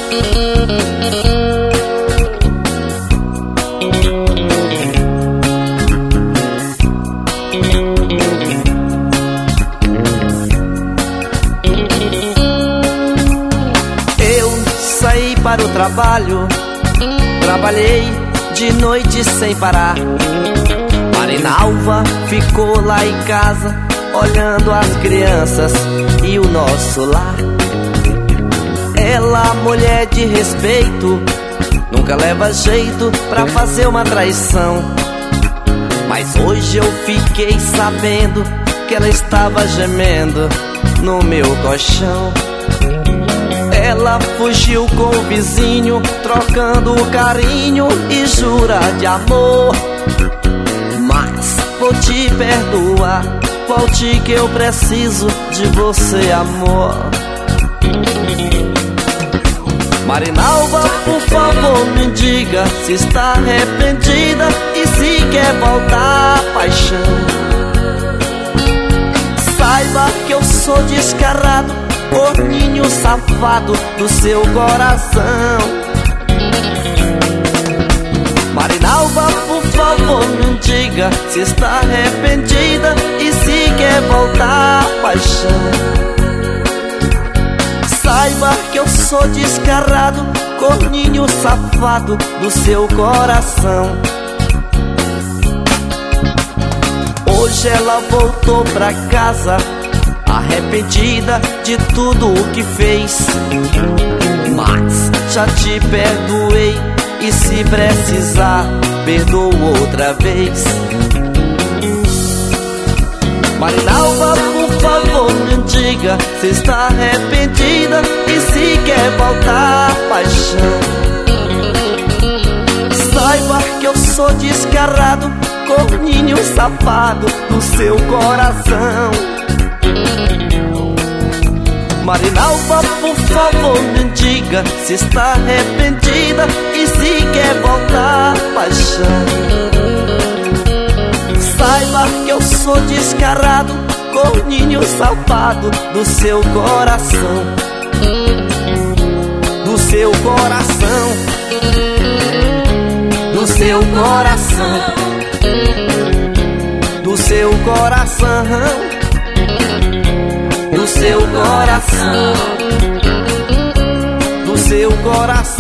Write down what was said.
Saí para o trabalho, trabalhei de noite sem parar. Marinalva ficou lá em casa, olhando as crianças e o nosso lar. Ela, mulher de respeito, nunca leva jeito pra fazer uma traição. Mas hoje eu fiquei sabendo que ela estava gemendo no meu colchão. Ela fugiu com o vizinho, trocando o carinho e jura de amor. Mas vou te perdoar, volte que eu preciso de você, amor. Marinalva, por favor, me diga se está arrependida e se quer voltar, paixão. Saiba que eu sou descarado, corninho safado do seu coração. Marinalva, por favor, me diga se está arrependida e se quer voltar, paixão. Saiba que eu sou descarado, corninho safado do seu coração. Hoje ela voltou pra casa, arrependida de tudo o que fez. Mas já te perdoei e se precisar, perdoo outra vez. Marinalva, por favor, me diga se está arrependida e se quer voltar, paixão. Saiba que eu sou descarado, corninho safado do seu coração. Marinalva, por favor, me diga se está arrependida e se quer voltar, paixão. Saiba que eu sou descarado, corninho safado do seu coração. Do seu coração. Do seu coração. Do seu coração. Do seu coração, do seu coração.